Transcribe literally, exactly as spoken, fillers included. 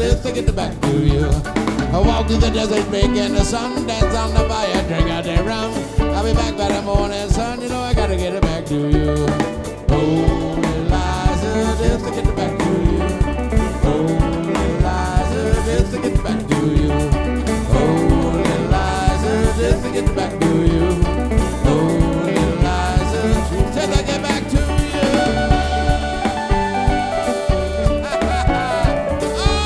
is to get back to you. I walk through the desert, making the sun dance on the fire, drink out that rum. I'll be back by the morning sun, you know I gotta get it back to you.